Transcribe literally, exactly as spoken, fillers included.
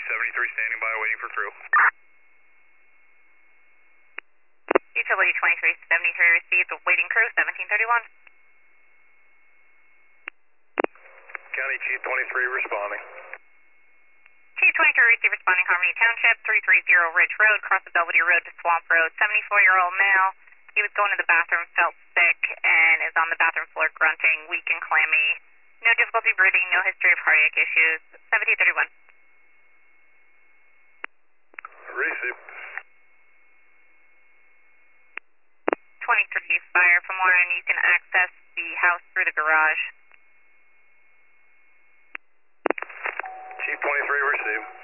seventy-three standing by, waiting for crew. Utility twenty-three seventy-three received, waiting crew, seventeen thirty-one. County Chief twenty-three responding. Chief twenty-three received, responding Harmony Township, three thirty Ridge Road, cross the Belvedere Road to Swamp Road, seventy-four-year-old male. He was going to the bathroom, felt sick, and is on the bathroom floor grunting, weak and clammy. No difficulty breathing, no history of cardiac issues, seventeen thirty-one. Receive. twenty-three, fire from Warren. You can access the house through the garage. Chief twenty-three, receive.